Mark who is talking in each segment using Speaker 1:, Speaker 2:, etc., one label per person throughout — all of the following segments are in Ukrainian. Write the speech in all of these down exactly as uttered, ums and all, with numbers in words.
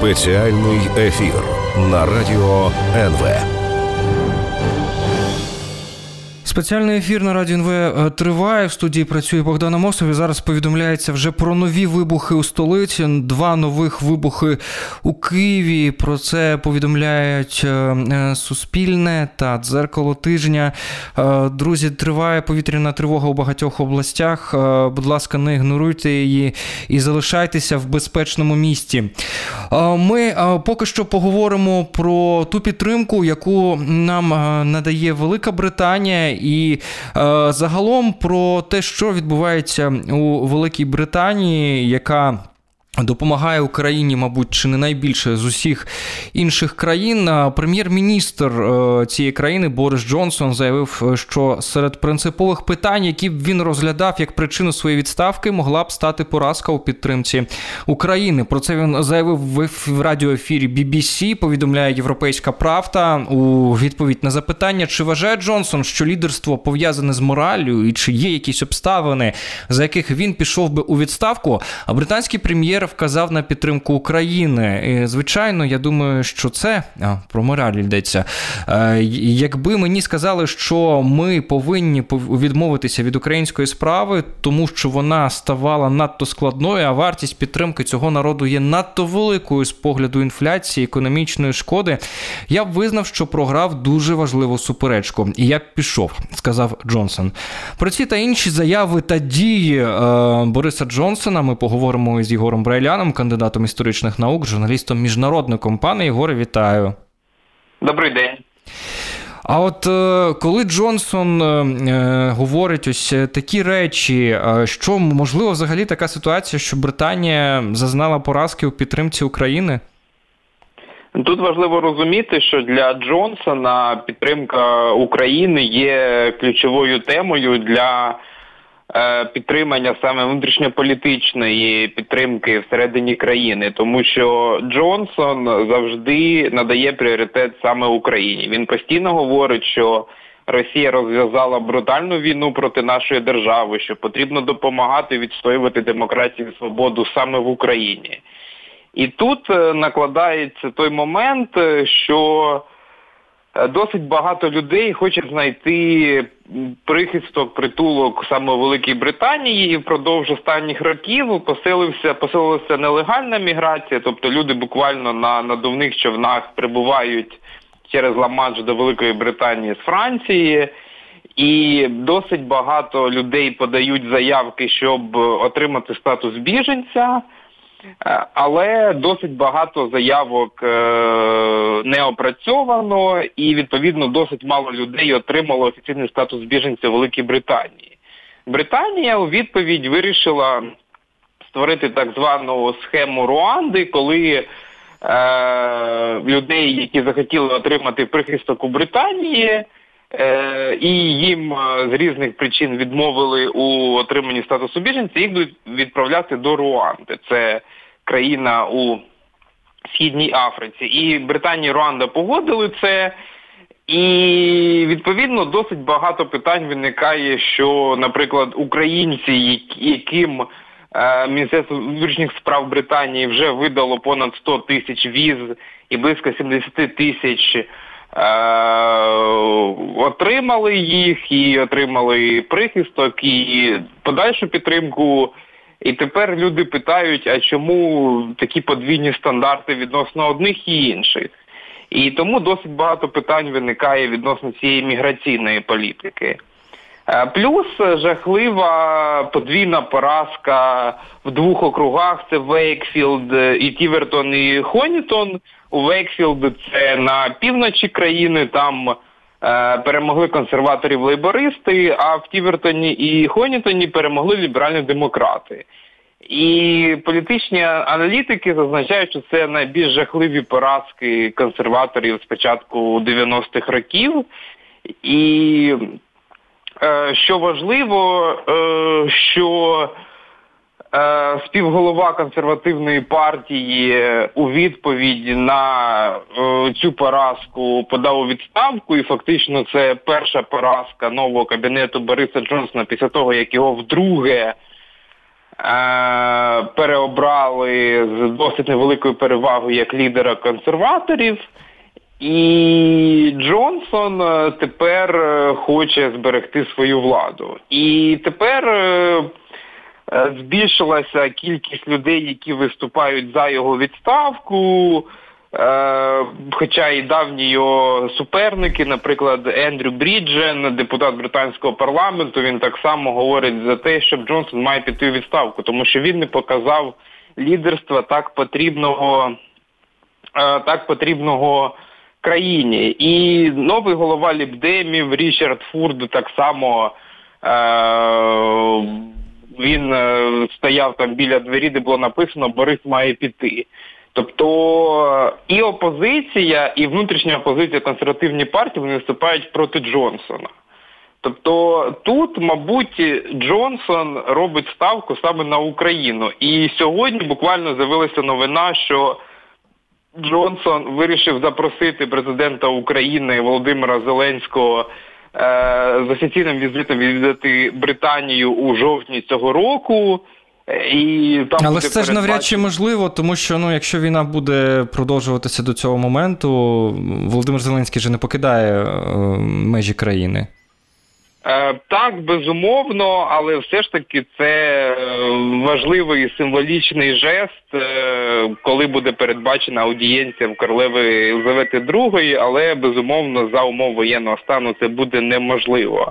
Speaker 1: Спеціальний ефір на Радіо ен ве.
Speaker 2: Спеціальний ефір на Радіо ен ве триває. В студії працює Богдан Амосов. І зараз повідомляється вже про нові вибухи у столиці. Два нових вибухи у Києві. Про це повідомляють Суспільне та Дзеркало тижня. Друзі, триває повітряна тривога у багатьох областях. Будь ласка, не ігноруйте її і залишайтеся в безпечному місті. Ми поки що поговоримо про ту підтримку, яку нам надає Велика Британія, і е, загалом про те, що відбувається у Великій Британії, яка допомагає Україні, мабуть, чи не найбільше з усіх інших країн. Прем'єр-міністр цієї країни Борис Джонсон заявив, що серед принципових питань, які б він розглядав як причину своєї відставки, могла б стати поразка у підтримці України. Про це він заявив в радіоефірі бі бі сі, повідомляє Європейська Правда. У відповідь на запитання, чи вважає Джонсон, що лідерство пов'язане з мораллю і чи є якісь обставини, за яких він пішов би у відставку, а британський прем'єр вказав на підтримку України. І, звичайно, я думаю, що це, а, про мораль йдеться, е, якби мені сказали, що ми повинні відмовитися від української справи, тому що вона ставала надто складною, а вартість підтримки цього народу є надто великою з погляду інфляції, економічної шкоди, я б визнав, що програв дуже важливу суперечку. І я б пішов, сказав Джонсон. Про ці та інші заяви та дії е, Бориса Джонсона ми поговоримо із Єгором Брайляном, кандидатом історичних наук, журналістом-міжнародником. Пане Єгоре, вітаю.
Speaker 3: Добрий день.
Speaker 2: А от коли Джонсон е, говорить ось такі речі, що, можливо, взагалі така ситуація, що Британія зазнала поразки у підтримці України?
Speaker 3: Тут важливо розуміти, що для Джонсона підтримка України є ключовою темою для підтримання саме внутрішньополітичної підтримки всередині країни, тому що Джонсон завжди надає пріоритет саме Україні. Він постійно говорить, що Росія розв'язала брутальну війну проти нашої держави, що потрібно допомагати відстоювати демократію і свободу саме в Україні. І тут накладається той момент, що досить багато людей хоче знайти прихисток, притулок саме у Великій Британії, і впродовж останніх років посилився, посилилася нелегальна міграція, тобто люди буквально на надувних човнах прибувають через Ла-Манш до Великої Британії з Франції, і досить багато людей подають заявки, щоб отримати статус біженця. Але досить багато заявок не опрацьовано і, відповідно, досить мало людей отримало офіційний статус біженця у Великій Британії. Британія у відповідь вирішила створити так звану схему Руанди, коли е, людей, які захотіли отримати прихисток у Британії, е, і їм з різних причин відмовили у отриманні статусу біженця, їх будуть відправляти до Руанди. Це країна у Східній Африці. І Британія і Руанда погодили це. І, відповідно, досить багато питань виникає, що, наприклад, українці, яким е, Міністерство внутрішніх справ Британії вже видало понад сто тисяч віз і близько сімдесят тисяч е, отримали їх і отримали прихисток і подальшу підтримку. І тепер люди питають, а чому такі подвійні стандарти відносно одних і інших? І тому досить багато питань виникає відносно цієї міграційної політики. Плюс жахлива подвійна поразка в двох округах – це Вейкфілд і Тівертон і Хонітон. У Вейкфілд – це на півночі країни, там е, перемогли консерваторів-лейбористи, а в Тівертоні і Хонітоні перемогли ліберальні демократи. І політичні аналітики зазначають, що це найбільш жахливі поразки консерваторів з початку дев'яностих років. І е, що важливо, е, що е, співголова консервативної партії у відповідь на е, цю поразку подав у відставку, і фактично це перша поразка нового кабінету Бориса Джонсона після того, як його вдруге переобрали з досить невеликою перевагою як лідера консерваторів. І Джонсон тепер хоче зберегти свою владу. І тепер збільшилася кількість людей, які виступають за його відставку, хоча і давні його суперники, наприклад, Ендрю Бріджен, депутат британського парламенту, він так само говорить за те, що Джонсон має піти у відставку, тому що він не показав лідерства так потрібного, так потрібного країні. І новий голова лібдемів Річард Фурд так само він стояв там біля двері, де було написано «Борис має піти». Тобто і опозиція, і внутрішня опозиція консервативні партії, вони виступають проти Джонсона. Тобто тут, мабуть, Джонсон робить ставку саме на Україну. І сьогодні буквально з'явилася новина, що Джонсон вирішив запросити президента України Володимира Зеленського з офіційним візитом відвідати Британію у жовтні цього року. І там
Speaker 2: Але це ж навряд чи можливо, тому що, ну, якщо війна буде продовжуватися до цього моменту, Володимир Зеленський же не покидає е, межі країни.
Speaker 3: Е, так, безумовно, але все ж таки це важливий символічний жест, е, коли буде передбачена аудієнція в королеви Єлизавети другої, але, безумовно, за умов воєнного стану це буде неможливо.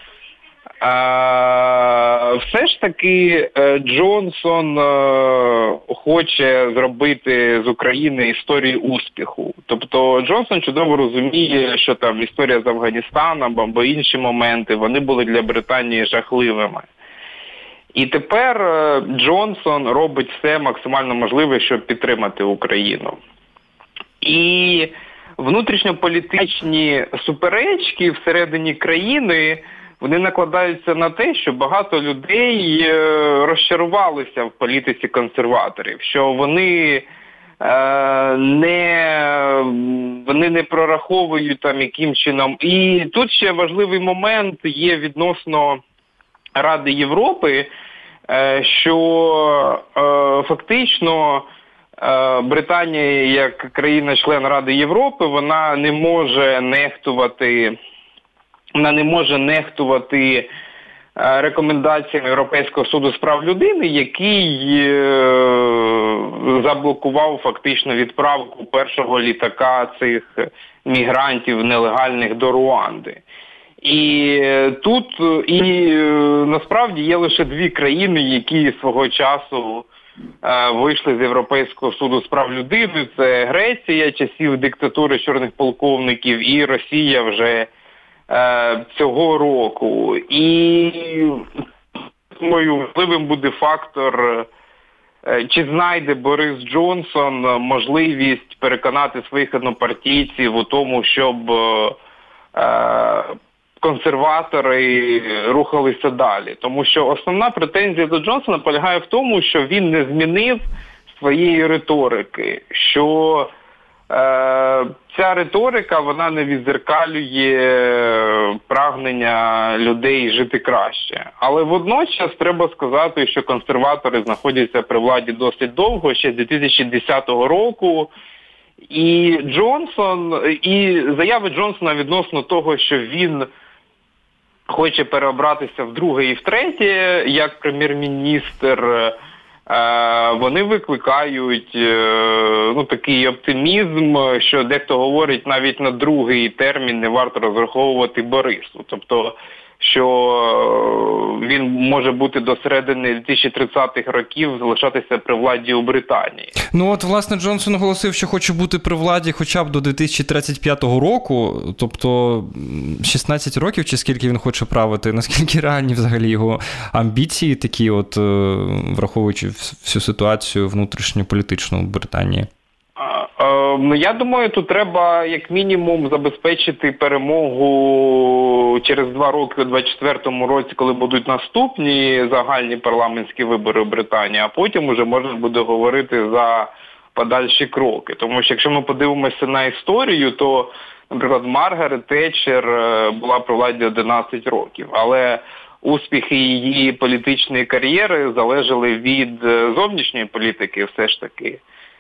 Speaker 3: А, все ж таки Джонсон а, хоче зробити з України історію успіху. Тобто Джонсон чудово розуміє, що там історія з Афганістаном або інші моменти, вони були для Британії жахливими. І тепер Джонсон робить все максимально можливе, щоб підтримати Україну. І внутрішньополітичні суперечки всередині країни, вони накладаються на те, що багато людей розчарувалися в політиці консерваторів, що вони е, не, вони не прораховують там яким чином. І тут ще важливий момент є відносно Ради Європи, е, що е, фактично е, Британія як країна-член Ради Європи, вона не може нехтувати Вона не може нехтувати рекомендаціями Європейського суду з прав людини, який заблокував фактично відправку першого літака цих мігрантів нелегальних до Руанди. І тут і насправді є лише дві країни, які свого часу вийшли з Європейського суду з прав людини. Це Греція часів диктатури чорних полковників і Росія вже цього року. І, думаю, важливим буде фактор, чи знайде Борис Джонсон можливість переконати своїх однопартійців у тому, щоб консерватори рухалися далі. Тому що основна претензія до Джонсона полягає в тому, що він не змінив своєї риторики, що ця риторика, вона не відзеркалює прагнення людей жити краще. Але водночас треба сказати, що консерватори знаходяться при владі досить довго, ще з дві тисячі десятого року. І Джонсон, і заяви Джонсона відносно того, що він хоче переобратися вдруге і втретє, як прем'єр-міністр, вони викликають ну, такий оптимізм, що дехто говорить, навіть на другий термін не варто розраховувати Борису. Тобто, що він може бути до середини дві тисячі тридцятих років залишатися при владі у Британії.
Speaker 2: Ну от, власне, Джонсон оголосив, що хоче бути при владі хоча б до дві тисячі тридцять п'ятого року, тобто шістнадцять років, чи скільки він хоче правити, наскільки реальні взагалі його амбіції такі, от, враховуючи всю ситуацію внутрішньополітичну в Британії?
Speaker 3: Ну, я думаю, тут треба як мінімум забезпечити перемогу через два роки у двадцять четвертому році, коли будуть наступні загальні парламентські вибори в Британії, а потім уже можна буде говорити за подальші кроки. Тому що якщо ми подивимося на історію, то, наприклад, Маргарет Тетчер була при владі одинадцять років, але успіхи її політичної кар'єри залежали від зовнішньої політики все ж таки.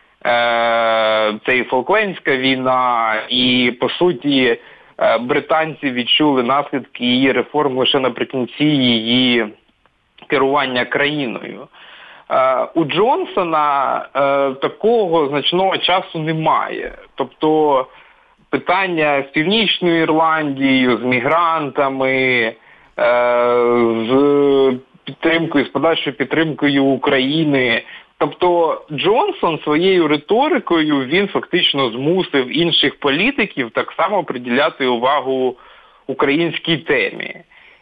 Speaker 3: Це і Фолклендська війна, і, по суті, британці відчули наслідки її реформ лише наприкінці її керування країною. У Джонсона такого значного часу немає. Тобто питання з Північною Ірландією, з мігрантами, з підтримкою, з подальшою підтримкою України. Тобто Джонсон своєю риторикою, він фактично змусив інших політиків так само приділяти увагу українській темі.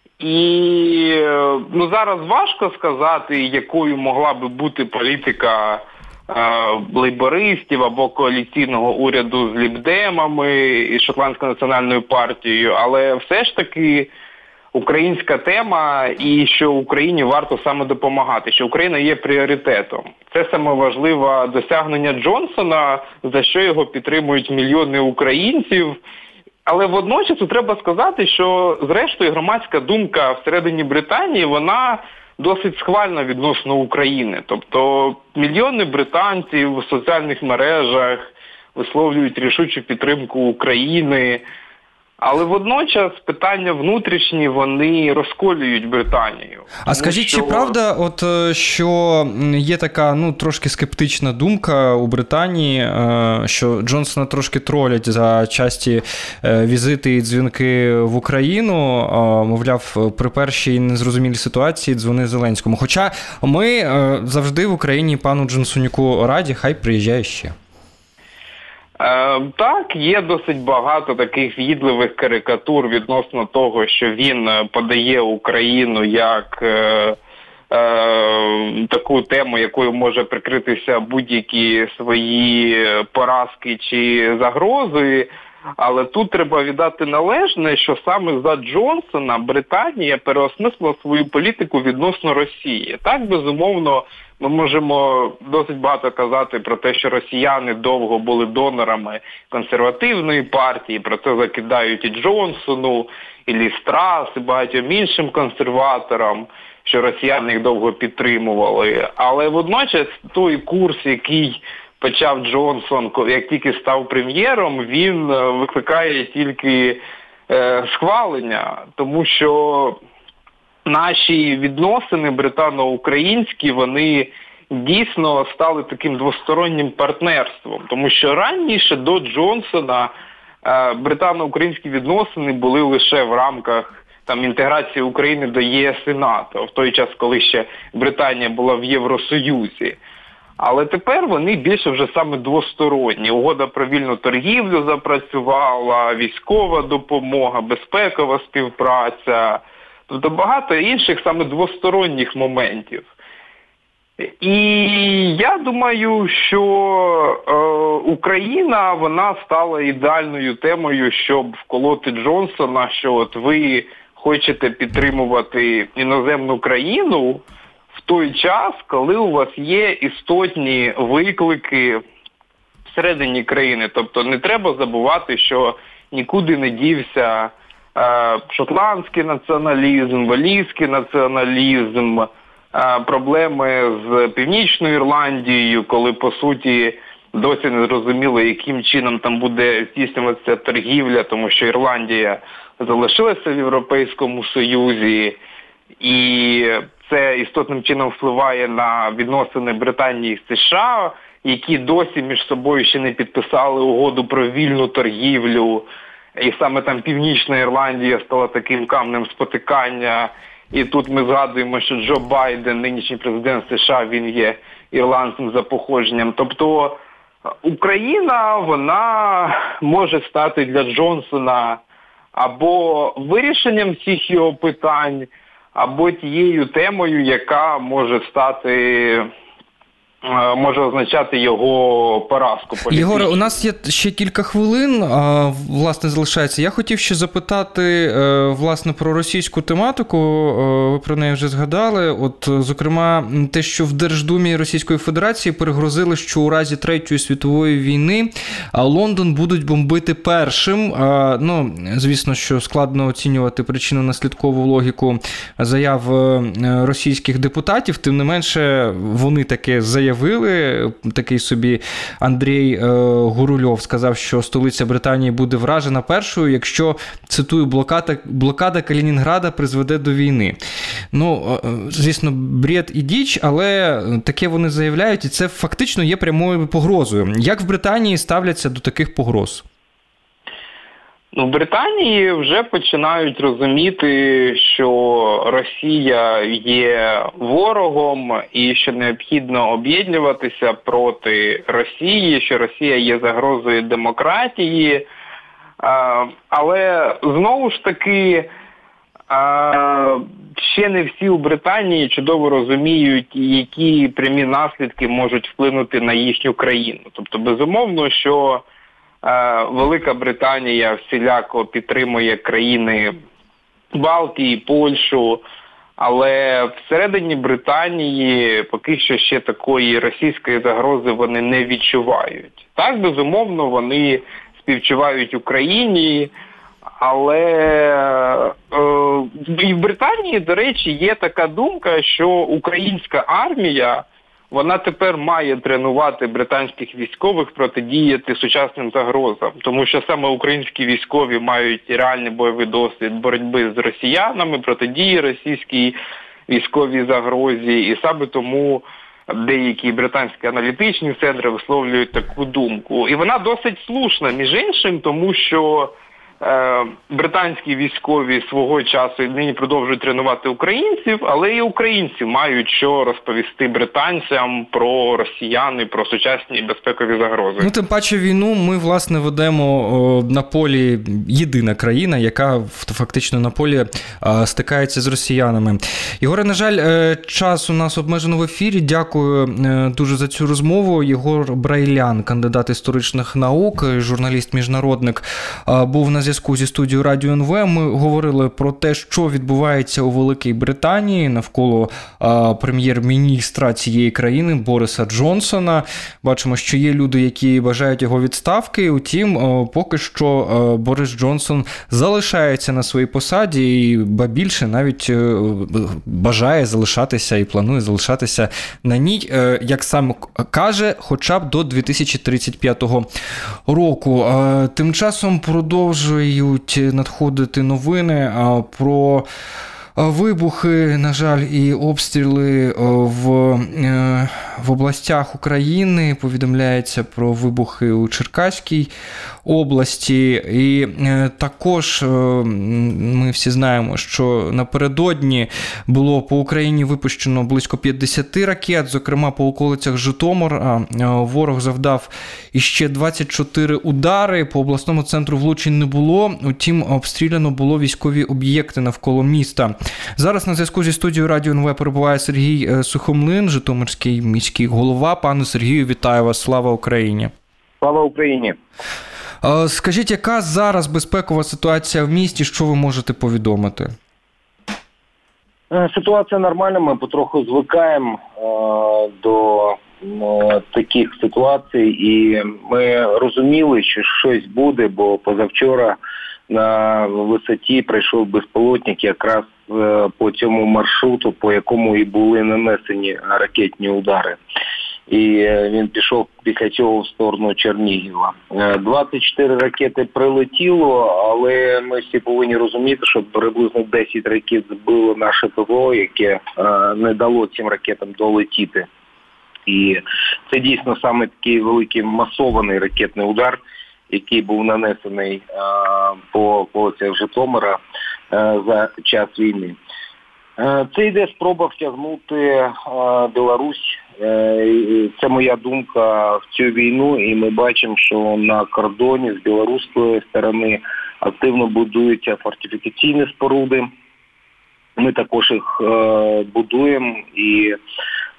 Speaker 3: І ну, зараз важко сказати, якою могла би бути політика е, лейбористів або коаліційного уряду з лібдемами і Шотландською національною партією, але все ж таки українська тема і що Україні варто саме допомагати, що Україна є пріоритетом. Це саме важливе досягнення Джонсона, за що його підтримують мільйони українців. Але водночас треба сказати, що зрештою громадська думка всередині Британії, вона досить схвальна відносно України. Тобто мільйони британців у соціальних мережах висловлюють рішучу підтримку України. Але водночас питання внутрішні, вони розколюють Британію.
Speaker 2: А скажіть, що... чи правда, от, що є така, ну, трошки скептична думка у Британії, що Джонсона трошки тролять за часті візити і дзвінки в Україну, мовляв, при першій незрозумілій ситуації дзвони Зеленському. Хоча ми завжди в Україні пану Джонсонюку раді, хай приїжджає ще.
Speaker 3: Е, так, є досить багато таких в'їдливих карикатур відносно того, що він подає Україну як е, е, таку тему, якою може прикритися будь-які свої поразки чи загрози. Але тут треба віддати належне, що саме за Джонсона Британія переосмислила свою політику відносно Росії. Так, безумовно, ми можемо досить багато казати про те, що росіяни довго були донорами консервативної партії, про це закидають і Джонсону, і Лі Страс, і багатьом іншим консерваторам, що росіяни їх довго підтримували. Але водночас той курс, який почав Джонсон, як тільки став прем'єром, він викликає тільки е, схвалення, тому що наші відносини британо-українські, вони дійсно стали таким двостороннім партнерством, тому що раніше до Джонсона е, британо-українські відносини були лише в рамках там інтеграції України до ЄС і НАТО, в той час, коли ще Британія була в Євросоюзі. Але тепер вони більше вже саме двосторонні. Угода про вільну торгівлю запрацювала, військова допомога, безпекова співпраця, тобто багато інших саме двосторонніх моментів. І я думаю, що е, Україна, вона стала ідеальною темою, щоб вколоти Джонсона, що от ви хочете підтримувати іноземну країну в той час, коли у вас є істотні виклики всередині країни. Тобто не треба забувати, що нікуди не дівся е, шотландський націоналізм, валійський націоналізм, е, проблеми з Північною Ірландією, коли, по суті, досі не зрозуміло, яким чином там буде здійснюватися торгівля, тому що Ірландія залишилася в Європейському Союзі, і це істотним чином впливає на відносини Британії з США, які досі між собою ще не підписали угоду про вільну торгівлю. І саме там Північна Ірландія стала таким камнем спотикання. І тут ми згадуємо, що Джо Байден, нинішній президент США, він є ірландцем за походженням. Тобто Україна, вона може стати для Джонсона або вирішенням всіх його питань, або тією темою, яка може стати може означати його поразку політичну.
Speaker 2: Єгоре, у нас є ще кілька хвилин, власне, залишається. Я хотів ще запитати, власне, про російську тематику. Ви про неї вже згадали. От, зокрема, те, що в Держдумі Російської Федерації перегрозили, що у разі Третьої світової війни Лондон будуть бомбити першим. Ну, звісно, що складно оцінювати причинно-наслідкову логіку заяв російських депутатів. Тим не менше, вони таке заявили. Заявили, такий собі Андрій е, Гурульов сказав, що столиця Британії буде вражена першою, якщо, цитую, блокада, блокада Калінінграда призведе до війни. Ну, е, звісно, бред і діч, але таке вони заявляють, і це фактично є прямою погрозою. Як в Британії ставляться до таких погроз?
Speaker 3: Ну, в Британії вже починають розуміти, що Росія є ворогом і що необхідно об'єднуватися проти Росії, що Росія є загрозою демократії. Але, знову ж таки, ще не всі у Британії чудово розуміють, які прямі наслідки можуть вплинути на їхню країну. Тобто, безумовно, що Велика Британія всіляко підтримує країни Балтії, Польщу, але всередині Британії поки що ще такої російської загрози вони не відчувають. Так, безумовно, вони співчувають Україні, але е, і в Британії, до речі, є така думка, що українська армія вона тепер має тренувати британських військових протидіяти сучасним загрозам, тому що саме українські військові мають реальний бойовий досвід боротьби з росіянами, протидії російській військовій загрозі, і саме тому деякі британські аналітичні центри висловлюють таку думку. І вона досить слушна, між іншим, тому що е, британські військові свого часу і нині продовжують тренувати українців, але і українці мають що розповісти британцям про росіян і про сучасні безпекові загрози.
Speaker 2: Ну, тим паче війну ми, власне, ведемо о, на полі єдина країна, яка фактично на полі о, стикається з росіянами. Єгоре, на жаль, час у нас обмежено в ефірі. Дякую дуже за цю розмову. Єгор Брайлян, кандидат історичних наук, журналіст-міжнародник, був на зв'язку зі студією Радіо ен ве. Ми говорили про те, що відбувається у Великій Британії навколо а, прем'єр-міністра цієї країни Бориса Джонсона. Бачимо, що є люди, які бажають його відставки. Утім, а, поки що а, Борис Джонсон залишається на своїй посаді і, ба більше, навіть а, бажає залишатися і планує залишатися на ній, а, як сам каже, хоча б до дві тисячі тридцять п'ятого року. А, тим часом продовжують надходити новини про вибухи, на жаль, і обстріли в, в областях України. Повідомляється про вибухи у Черкаській області. І також ми всі знаємо, що напередодні було по Україні випущено близько п'ятдесят ракет, зокрема по околицях Житомира. Ворог завдав іще двадцять чотири удари, по обласному центру влучень не було, утім обстріляно було військові об'єкти навколо міста. Зараз на зв'язку зі студією Радіо ен ве перебуває Сергій Сухомлин, житомирський міський голова. Пане Сергію, вітаю вас. Слава Україні.
Speaker 4: Слава Україні.
Speaker 2: Скажіть, яка зараз безпекова ситуація в місті, що ви можете повідомити?
Speaker 4: Ситуація нормальна, ми потроху звикаємо е, до е, таких ситуацій, і ми розуміли, що щось буде, бо позавчора на висоті прийшов безпілотник якраз е, по цьому маршруту, по якому і були нанесені ракетні удари. І він пішов після цього в сторону Чернігова. двадцять чотири ракети прилетіло, але ми всі повинні розуміти, що приблизно десять ракет збило наше ПВО, яке не дало цим ракетам долетіти. І це дійсно саме такий великий масований ракетний удар, який був нанесений по околицях Житомира за час війни. Це йде спроба втягнути Білорусь. Це моя думка в цю війну, і ми бачимо, що на кордоні з білоруської сторони активно будуються фортифікаційні споруди. Ми також їх будуємо, і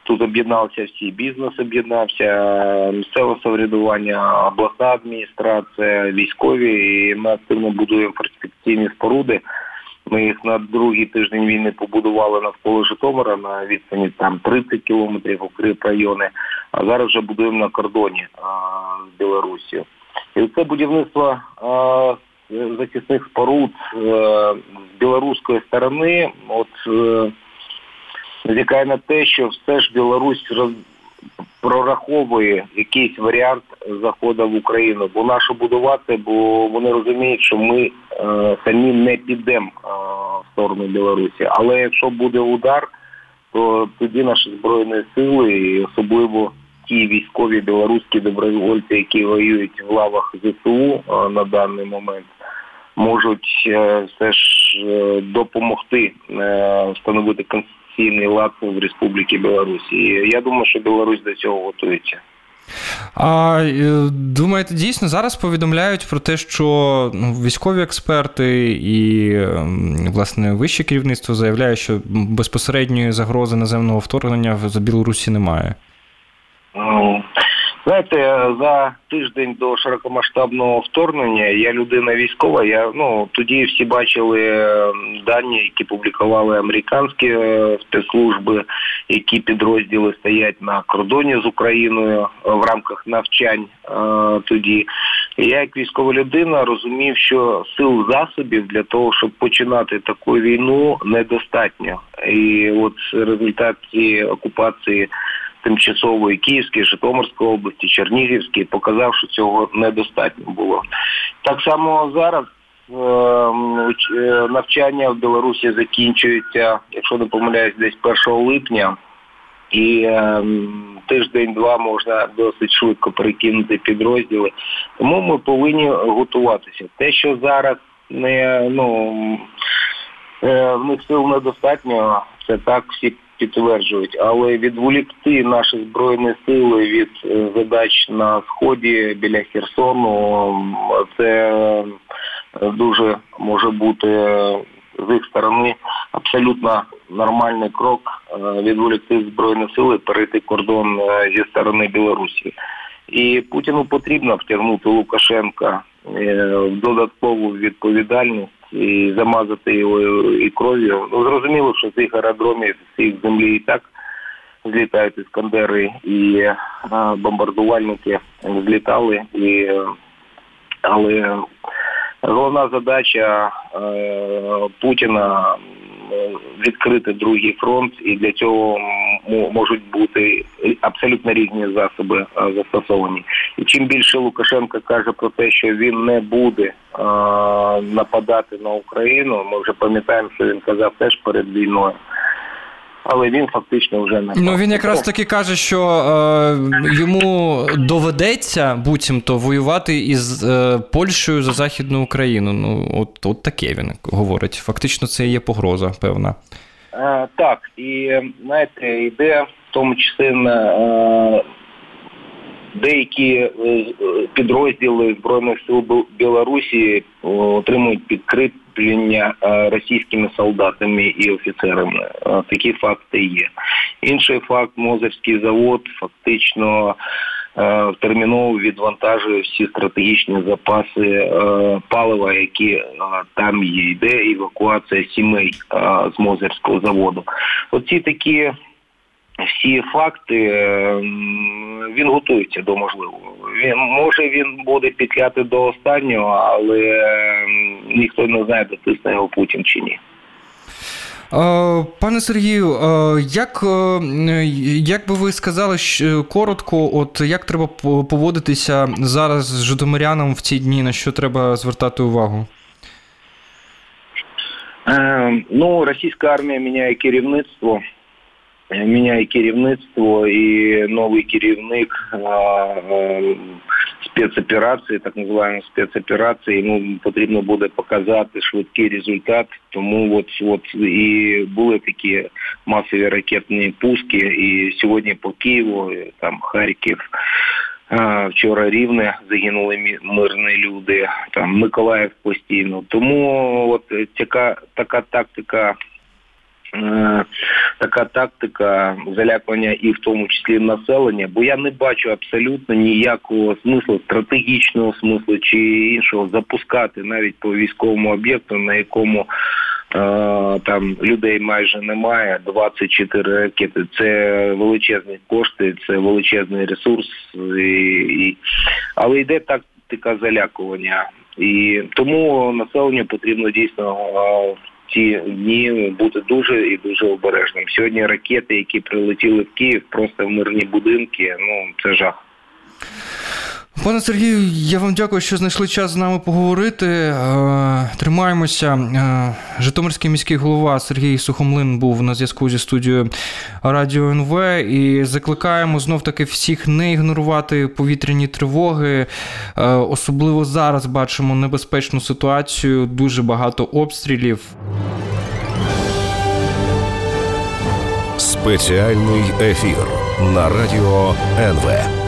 Speaker 4: Тут об'єдналися всі, бізнес об'єднався, місцеве самоврядування, обласна адміністрація, військові, і ми активно будуємо фортифікаційні споруди. Ми їх на другий тиждень війни побудували навколо Житомира на відстані там тридцять кілометрів, укріпрайони, а зараз вже будуємо на кордоні а, з Білорусією. І це будівництво а, захисних споруд а, з білоруської сторони, от а, звикає на те, що все ж Білорусь роз... прораховує якийсь варіант заходу в Україну, бо нашу будувати, бо вони розуміють, що ми е, самі не підемо е, в сторону Білорусі. Але якщо буде удар, то тоді наші Збройні сили, і особливо ті військові білоруські добровольці, які воюють в лавах ЗСУ е, на даний момент, можуть е, все ж е, допомогти е, встановити конституційний лад в Республіці Білорусі. І я думаю, що Білорусь до цього готується.
Speaker 2: А думаєте, дійсно зараз повідомляють про те, що ну, військові експерти і, власне, вище керівництво заявляє, що безпосередньої загрози наземного вторгнення в Білорусі немає?
Speaker 4: Знаєте, за тиждень до широкомасштабного вторгнення я людина військова, я, ну, тоді всі бачили дані, які публікували американські спецслужби, які підрозділи стоять на кордоні з Україною в рамках навчань тоді. І я як військова людина розумів, що сил засобів для того, щоб починати таку війну, недостатньо. І от результат цієї окупації тимчасової Київської, Житомирської області, Чернігівської показав, що цього недостатньо було. Так само зараз е, навчання в Білорусі закінчується, якщо не помиляюсь, десь першого липня, і е, тиждень-два можна досить швидко перекинути підрозділи. Тому ми повинні готуватися. Те, що зараз не, ну, е, в них сил недостатньо, це так всі підтверджують, але відволікти наші Збройні сили від задач на Сході біля Херсону, це дуже може бути з їх сторони абсолютно нормальний крок відволікти Збройні сили, перейти кордон зі сторони Білорусі. І Путіну потрібно втягнути Лукашенка в додаткову відповідальність і замазати його і кров'ю. Ну, зрозуміло, що з цих аеродромів, з їх землі і так злітають іскандери, і а, бомбардувальники злітали. І, але головна задача а, Путіна відкрити другий фронт, і для цього можуть бути абсолютно різні засоби застосовані. І чим більше Лукашенко каже про те, що він не буде а, нападати на Україну, ми вже пам'ятаємо, що він казав теж перед війною, але він фактично вже не...
Speaker 2: Ну, він якраз таки каже, що е, йому доведеться, буцімто, воювати із е, Польщею за Західну Україну. Ну, от, от таке він говорить. Фактично це є погроза, певна.
Speaker 4: А, так, і, знаєте, йде в тому числі на е, деякі підрозділи Збройних сил Білорусі отримують підкріплення російськими солдатами і офіцерами. Такі факти є. Інший факт, Мозерський завод фактично терміново відвантажує всі стратегічні запаси палива, які там є. Йде евакуація сімей з Мозерського заводу. Оці такі всі факти, він готується до можливого. Він, може він буде петляти до останнього, але ніхто не знає, дотисне його Путін чи ні.
Speaker 2: Пане Сергію, як, як би ви сказали коротко, от як треба поводитися зараз з житомирянам в ці дні, на що треба звертати увагу?
Speaker 4: Е, ну, російська армія міняє керівництво. Міняє керівництво, і новий керівник а, а, спецоперації, так називаємо спецоперації, йому потрібно буде показати швидкий результат. Тому от, от і були такі масові ракетні пуски, і сьогодні по Києву, там Харків, а, вчора Рівне, загинули мирні люди, там Миколаїв постійно. Тому от така, така тактика е, така тактика залякування і в тому числі населення, бо я не бачу абсолютно ніякого смислу, стратегічного смислу чи іншого запускати навіть по військовому об'єкту, на якому там людей майже немає, двадцять чотири ракети. Це величезні кошти, це величезний ресурс, і, і... але йде тактика залякування. І тому населенню потрібно дійсно в ці дні бути дуже і дуже обережним. Сьогодні ракети, які прилетіли в Київ, просто в мирні будинки, ну це жах.
Speaker 2: Пане Сергію, я вам дякую, що знайшли час з нами поговорити. Тримаємося. Житомирський міський голова Сергій Сухомлин був на зв'язку зі студією Радіо ен ве, і закликаємо знов-таки всіх не ігнорувати повітряні тривоги. Особливо зараз бачимо небезпечну ситуацію, дуже багато обстрілів.
Speaker 1: Спеціальний ефір на Радіо ен ве.